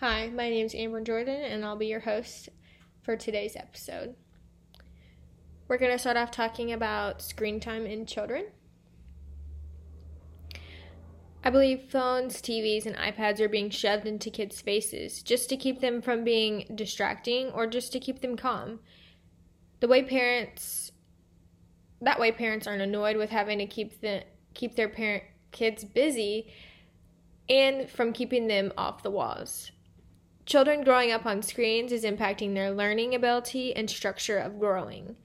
Hi, my name is Amber Jordan, and I'll be your host for today's episode. We're going to start off talking about screen time in children. I believe phones, TVs, and iPads are being shoved into kids' faces just to keep them from being distracting or just to keep them calm. That way parents aren't annoyed with having to keep their kids busy and from keeping them off the walls. Children growing up on screens is impacting their learning ability and structure of growing.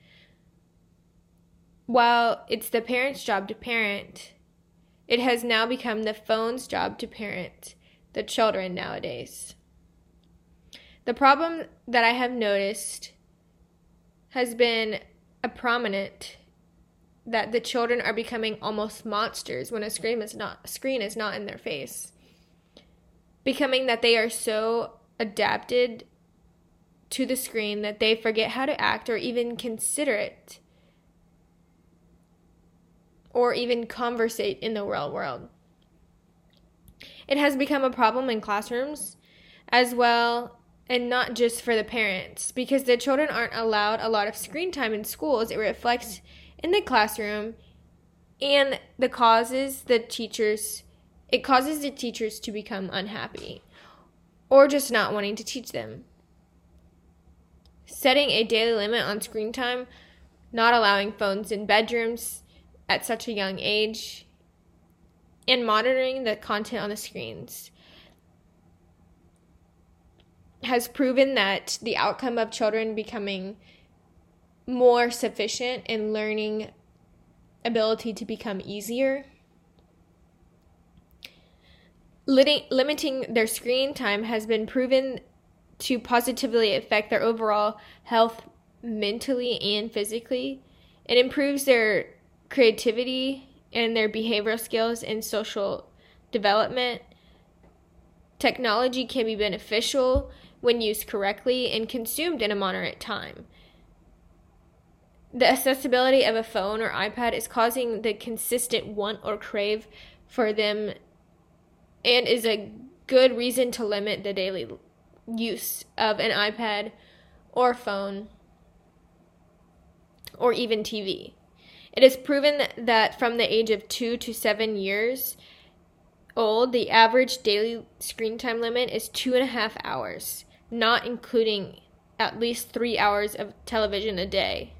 While it's the parent's job to parent, it has now become the phone's job to parent the children nowadays. The problem that I have noticed has been prominent that the children are becoming almost monsters when a screen is not in their face. Becoming that they are so adapted to the screen that they forget how to act or even consider it or even conversate in the real world. It has become a problem in classrooms as well, and not just for the parents, because the children aren't allowed a lot of screen time in schools. It reflects in the classroom, and it causes the teachers to become unhappy or just not wanting to teach them. Setting a daily limit on screen time, not allowing phones in bedrooms at such a young age, and monitoring the content on the screens has proven that the outcome of children becoming more sufficient in learning ability to become easier. Limiting their screen time has been proven to positively affect their overall health mentally and physically. It improves their creativity and their behavioral skills and social development. Technology can be beneficial when used correctly and consumed in a moderate time. The accessibility of a phone or iPad is causing the consistent want or crave for them and is a good reason to limit the daily use of an iPad or phone or even TV. It is proven that from the age of 2 to 7 years old, the average daily screen time limit is 2.5 hours, not including at least 3 hours of television a day.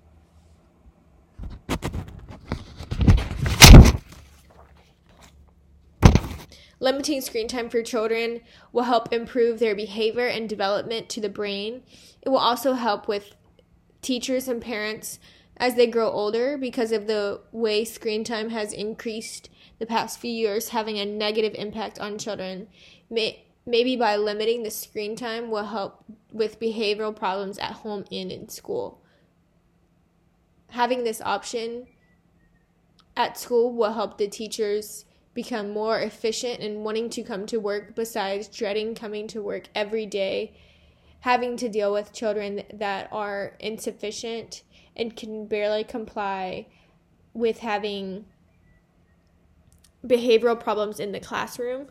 Limiting screen time for children will help improve their behavior and development to the brain. It will also help with teachers and parents as they grow older because of the way screen time has increased the past few years, having a negative impact on children. Maybe by limiting the screen time will help with behavioral problems at home and in school. Having this option at school will help the teachers become more efficient in wanting to come to work besides dreading coming to work every day, having to deal with children that are insufficient and can barely comply with having behavioral problems in the classroom.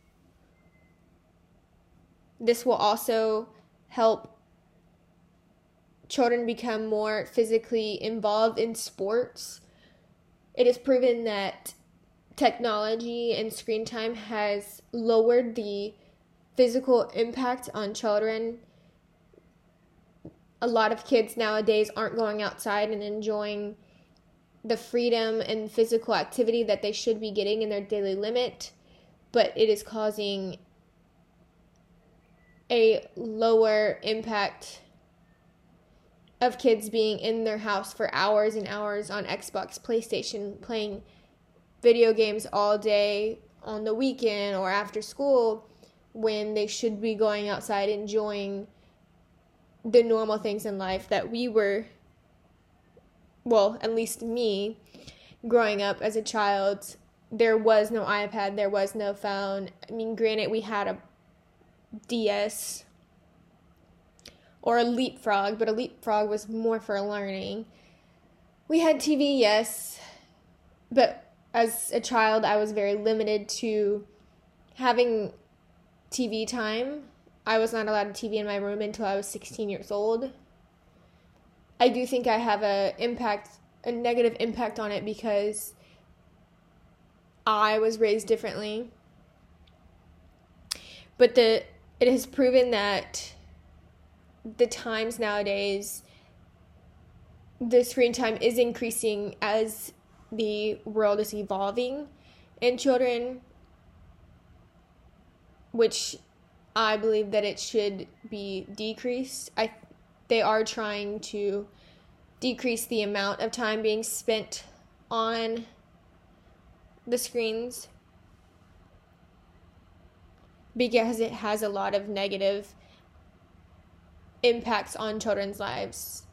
This will also help children become more physically involved in sports. It is proven that technology and screen time has lowered the physical impact on children. A lot of kids nowadays aren't going outside and enjoying the freedom and physical activity that they should be getting in their daily limit, but it is causing a lower impact of kids being in their house for hours and hours on Xbox, PlayStation, playing video games all day on the weekend or after school when they should be going outside enjoying the normal things in life that we were, well, at least me, growing up as a child. There was no iPad, there was no phone. I mean, granted, we had a DS or a Leapfrog, but a Leapfrog was more for learning. We had TV, yes, but as a child, I was very limited to having TV time I was not allowed a TV in my room until I was 16 years old. I do think I have a negative impact on it because I was raised differently. But it has proven that the times nowadays, the screen time is increasing as the world is evolving, and children, which I believe that it should be decreased. They are trying to decrease the amount of time being spent on the screens because it has a lot of negative impacts on children's lives.